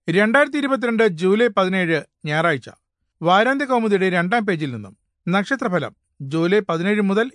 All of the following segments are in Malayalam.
2022 ജൂലൈ 17 ഞായറാഴ്ച. വാരാന്ത്യ കൗമുദിയുടെ 2-ാം പേജിൽ നിന്നും നക്ഷത്രഫലം ജൂലൈ 17 മുതൽ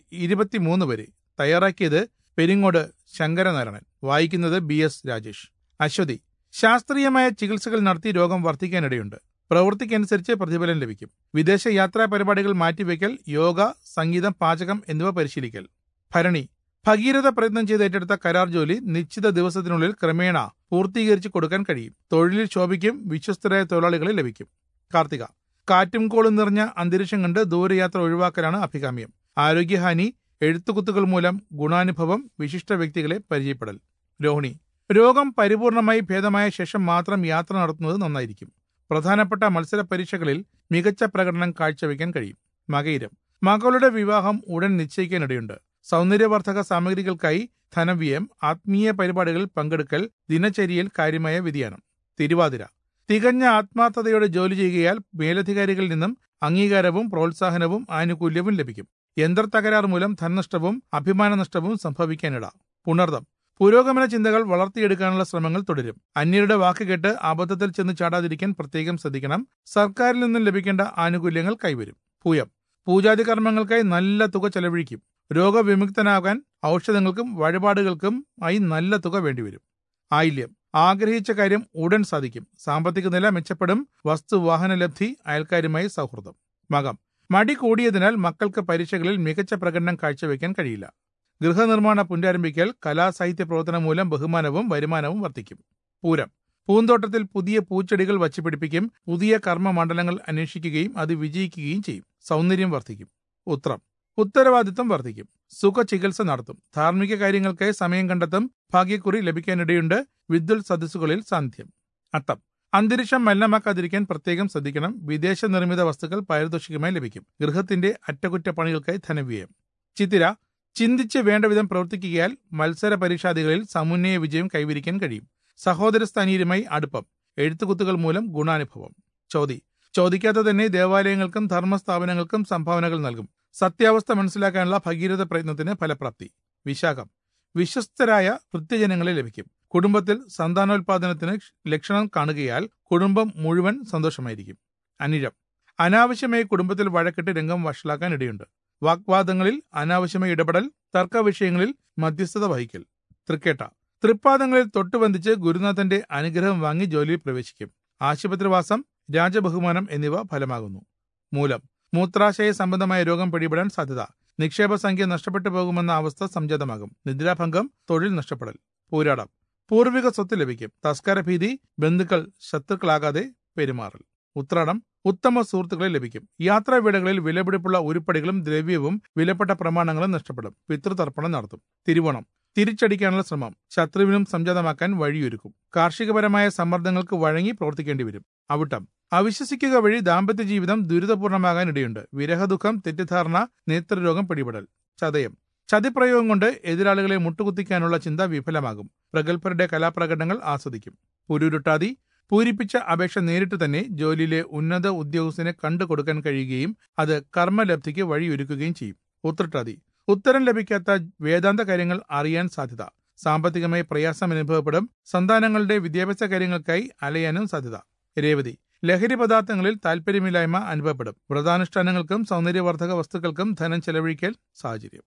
23 വരെ. തയ്യാറാക്കിയത് പെരിങ്ങോട് ശങ്കരനാരായണൻ. വായിക്കുന്നത് BS രാജേഷ്. അശ്വതി. ശാസ്ത്രീയമായ ചികിത്സകൾ നടത്തി രോഗം വർദ്ധിക്കാനിടയുണ്ട്. പ്രവൃത്തിക്കനുസരിച്ച് പ്രതിഫലം ലഭിക്കും. വിദേശ യാത്രാ പരിപാടികൾ മാറ്റിവെക്കൽ, യോഗ, സംഗീതം, പാചകം എന്നിവ പരിശീലിക്കൽ. ഭരണി. ഭഗീരഥ പ്രയത്നം ചെയ്ത് ഏറ്റെടുത്ത കരാർ ജോലി നിശ്ചിത ദിവസത്തിനുള്ളിൽ ക്രമേണ പൂർത്തീകരിച്ചു കൊടുക്കാൻ കഴിയും. തൊഴിലിൽ ശോഭിക്കും. വിശ്വസ്തരായ തൊഴിലാളികളെ ലഭിക്കും. കാർത്തിക. കാറ്റും കോളും നിറഞ്ഞ അന്തരീക്ഷം കണ്ട് ദൂരയാത്ര ഒഴിവാക്കലാണ് അഭികാമ്യം. ആരോഗ്യഹാനി, എഴുത്തുകുത്തുകൾ മൂലം ഗുണാനുഭവം, വിശിഷ്ട വ്യക്തികളെ പരിചയപ്പെടൽ. രോഹിണി. രോഗം പരിപൂർണമായി ഭേദമായ ശേഷം മാത്രം യാത്ര നടത്തുന്നത് നന്നായിരിക്കും. പ്രധാനപ്പെട്ട മത്സര പരീക്ഷകളിൽ മികച്ച പ്രകടനം കാഴ്ചവെക്കാൻ കഴിയും. മകയിരം. മകളുടെ വിവാഹം ഉടൻ നിശ്ചയിക്കാനിടയുണ്ട്. സൗന്ദര്യവർദ്ധക സാമഗ്രികൾക്കായി ധനവ്യയം, ആത്മീയ പരിപാടികളിൽ പങ്കെടുക്കൽ, ദിനചര്യയിൽ കാര്യമായ വ്യതിയാനം. തിരുവാതിര. തികഞ്ഞ ആത്മാർത്ഥതയോടെ ജോലി ചെയ്യുകയാൽ മേലധികാരികളിൽ നിന്നും അംഗീകാരവും പ്രോത്സാഹനവും ആനുകൂല്യവും ലഭിക്കും. യന്ത്രത്തകരാർ മൂലം ധനനഷ്ടവും അഭിമാനനഷ്ടവും സംഭവിക്കാനിട. പുണർദം. പുരോഗമന ചിന്തകൾ വളർത്തിയെടുക്കാനുള്ള ശ്രമങ്ങൾ തുടരും. അന്യരുടെ വാക്ക് കേട്ട് അബദ്ധത്തിൽ ചെന്ന് ചാടാതിരിക്കാൻ പ്രത്യേകം ശ്രദ്ധിക്കണം. സർക്കാരിൽ നിന്നും ലഭിക്കേണ്ട ആനുകൂല്യങ്ങൾ കൈവരും. പൂയം. പൂജാതി കർമ്മങ്ങൾക്കായി നല്ല തുക ചെലവഴിക്കും. രോഗവിമുക്തനാകാൻ ഔഷധങ്ങൾക്കും വഴിപാടുകൾക്കും ആയി നല്ല തുക വേണ്ടിവരും. ആയില്യം. ആഗ്രഹിച്ച കാര്യം ഉടൻ സാധിക്കും. സാമ്പത്തിക നില മെച്ചപ്പെടും. വസ്തുവാഹന ലബ്ധി. അയൽക്കാരുമായി സൗഹൃദം. മകം. മടി കൂടിയതിനാൽ മക്കൾക്ക് പരീക്ഷകളിൽ മികച്ച പ്രകടനം കാഴ്ചവെക്കാൻ കഴിയില്ല. ഗൃഹനിർമ്മാണ പുനരാരംഭിക്കൽ, കലാസാഹിത്യ പ്രവർത്തനം മൂലം ബഹുമാനവും വരുമാനവും വർദ്ധിക്കും. പൂരം. പൂന്തോട്ടത്തിൽ പുതിയ പൂച്ചെടികൾ വച്ചുപിടിപ്പിക്കും. പുതിയ കർമ്മമണ്ഡലങ്ങൾ അന്വേഷിക്കുകയും അത് വിജയിക്കുകയും ചെയ്യും. സൗന്ദര്യം വർദ്ധിക്കും. ഉത്രം. ഉത്തരവാദിത്വം വർദ്ധിക്കും. സുഖചികിത്സ നടത്തും. ധാർമ്മിക കാര്യങ്ങൾക്കായി സമയം കണ്ടെത്തും. ഭാഗ്യക്കുറി ലഭിക്കാനിടയുണ്ട്. വിദ്വൽ സദസ്സുകളിൽ സാന്നിധ്യം. അത്തം. അന്തരീക്ഷം മലിനമാക്കാതിരിക്കാൻ പ്രത്യേകം ശ്രദ്ധിക്കണം. വിദേശ നിർമ്മിത വസ്തുക്കൾ പാരിതോഷികമായി ലഭിക്കും. ഗൃഹത്തിന്റെ അറ്റകുറ്റപ്പണികൾക്കായി ധനവ്യയം. ചിത്തിര. ചിന്തിച്ച് വേണ്ടവിധം പ്രവർത്തിക്കുകയാൽ മത്സര പരീക്ഷാദികളിൽ സമുന്നയ വിജയം കൈവരിക്കാൻ കഴിയും. സഹോദരസ്ഥാനീയരുമായി അടുപ്പം. എഴുത്തുകുത്തുകൾ മൂലം ഗുണാനുഭവം. ചോതി. ചോദിക്കാതെ തന്നെ ദേവാലയങ്ങൾക്കും ധർമ്മസ്ഥാപനങ്ങൾക്കും സംഭാവനകൾ നൽകും. സത്യാവസ്ഥ മനസ്സിലാക്കാനുള്ള ഭഗീരഥ പ്രയത്നത്തിന് ഫലപ്രാപ്തി. വിശാഖം. വിശ്വസ്തരായ ഭൃത്യജനങ്ങളെ ലഭിക്കും. കുടുംബത്തിൽ സന്താനോൽപാദനത്തിന് ലക്ഷണം കാണുകയാൽ കുടുംബം മുഴുവൻ സന്തോഷമായിരിക്കും. അനിഴം. അനാവശ്യമായി കുടുംബത്തിൽ വഴക്കിട്ട് രംഗം വഷളാക്കാൻ ഇടയുണ്ട്. വാഗ്വാദങ്ങളിൽ അനാവശ്യമായി ഇടപെടൽ, തർക്ക വിഷയങ്ങളിൽ മധ്യസ്ഥത വഹിക്കൽ. തൃക്കേട്ട. തൃപ്പാദങ്ങളിൽ തൊട്ടുബന്ധിച്ച് ഗുരുനാഥന്റെ അനുഗ്രഹം വാങ്ങി ജോലിയിൽ പ്രവേശിക്കും. ആശുപത്രിവാസം, രാജബഹുമാനം എന്നിവ ഫലമാകുന്നു. മൂലം. മൂത്രാശയ സംബന്ധമായ രോഗം പിടിപെടാൻ സാധ്യത. നിക്ഷേപ സംഖ്യ നഷ്ടപ്പെട്ടു പോകുമെന്ന അവസ്ഥ സംജാതമാകും. നിദ്രാഭംഗം, തൊഴിൽ നഷ്ടപ്പെടൽ. പൂരാടം. പൂർവിക സ്വത്ത് ലഭിക്കും. തസ്കരഭീതി, ബന്ധുക്കൾ ശത്രുക്കളാകാതെ പെരുമാറൽ. ഉത്രാടം. ഉത്തമ സുഹൃത്തുക്കളെ ലഭിക്കും. യാത്രാവേളകളിൽ വിലപിടിപ്പുള്ള ഉരുപ്പടികളും ദ്രവ്യവും വിലപ്പെട്ട പ്രമാണങ്ങളും നഷ്ടപ്പെടും. പിതൃതർപ്പണം നടത്തും. തിരുവോണം. തിരിച്ചടിക്കാനുള്ള ശ്രമം ശത്രുവിനും സംജാതമാക്കാൻ വഴിയൊരുക്കും. കാർഷികപരമായ സമ്മർദ്ദങ്ങൾക്ക് വഴങ്ങി പ്രവർത്തിക്കേണ്ടി വരും. അവിട്ടം. അവിശ്വസിക്കുക വഴി ദാമ്പത്യ ജീവിതം ദുരിതപൂർണമാകാനിടയുണ്ട്. വിരഹദുഃഖം, തെറ്റിദ്ധാരണ, നേത്രരോഗം പിടിപെടൽ. ചതയം. ചതിപ്രയോഗം കൊണ്ട് എതിരാളികളെ മുട്ടുകുത്തിക്കാനുള്ള ചിന്ത വിഫലമാകും. പ്രഗത്ഭരുടെ കലാപ്രകടനങ്ങൾ ആസ്വദിക്കും. പുരുരുട്ടാതി. പൂരിപ്പിച്ച അപേക്ഷ നേരിട്ട് തന്നെ ജോലിയിലെ ഉന്നത ഉദ്യോഗസ്ഥനെ കണ്ടുകൊടുക്കാൻ കഴിയുകയും അത് കർമ്മലബ്ധിക്ക് വഴിയൊരുക്കുകയും ചെയ്യും. ഉത്രട്ടാതി. ഉത്തരം ലഭിക്കാത്ത വേദാന്ത കാര്യങ്ങൾ അറിയാൻ സാധ്യത. സാമ്പത്തികമായി പ്രയാസം അനുഭവപ്പെടും. സന്താനങ്ങളുടെ വിദ്യാഭ്യാസ കാര്യങ്ങൾക്കായി അലയാനും സാധ്യത. രേവതി. ലഹരി പദാർത്ഥങ്ങളിൽ താല്പര്യമില്ലായ്മ അനുഭവപ്പെടും. വ്രതാനുഷ്ഠാനങ്ങൾക്കും സൗന്ദര്യവർദ്ധക വസ്തുക്കൾക്കും ധനം ചെലവഴിക്കൽ സാഹചര്യം.